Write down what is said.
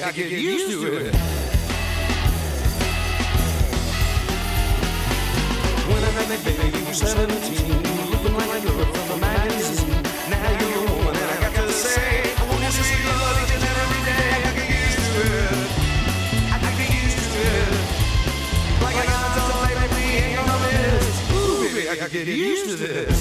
I could get used to it. When I met you, baby, you were 17, looking like a girl from a magazine. Now you're a woman, and I got to say, I want you to see love each and every day. I get used to it. I get used to it. Like an ounce of baby, ain't gonna miss. Ooh, baby, I could get used to this.